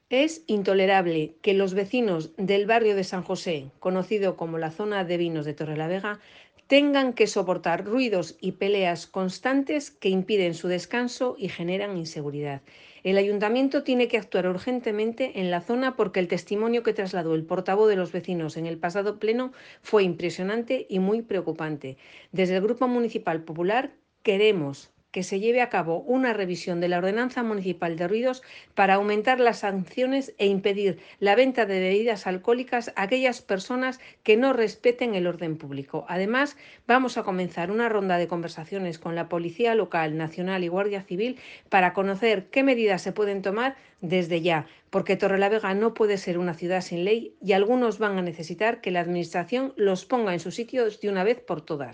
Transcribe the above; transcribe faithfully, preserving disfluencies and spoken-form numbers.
Es intolerable que los vecinos del barrio de San José, conocido como la zona de vinos de Torrelavega, tengan que soportar ruidos y peleas constantes que impiden su descanso y generan inseguridad. El ayuntamiento tiene que actuar urgentemente en la zona porque el testimonio que trasladó el portavoz de los vecinos en el pasado pleno fue impresionante y muy preocupante. Desde el Grupo Municipal Popular queremos que se lleve a cabo una revisión de la Ordenanza Municipal de Ruidos para aumentar las sanciones e impedir la venta de bebidas alcohólicas a aquellas personas que no respeten el orden público. Además, vamos a comenzar una ronda de conversaciones con la Policía Local, Nacional y Guardia Civil para conocer qué medidas se pueden tomar desde ya, porque Torrelavega no puede ser una ciudad sin ley y algunos van a necesitar que la Administración los ponga en su sitio de una vez por todas.